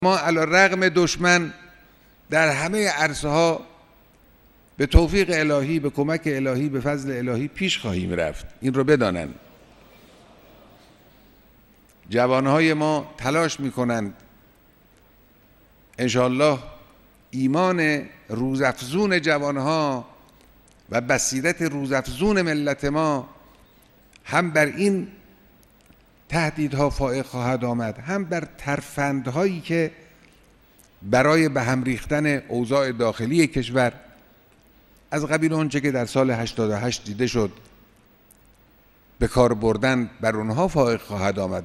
ما علی رغم دشمن در همه عرصه ها به توفیق الهی، به کمک الهی، به فضل الهی پیش خواهیم رفت. این رو بدانن. جوانهای ما تلاش میکنند انشاءالله ایمان روزافزون جوانها و بصیرت روزافزون ملت ما هم بر این تهدیدها فائق خواهد آمد، هم بر ترفندهایی که برای به هم ریختن اوضاع داخلی کشور از قبیل اونچه که در سال 88 دیده شد به کار بردن بر اونها فائق خواهد آمد.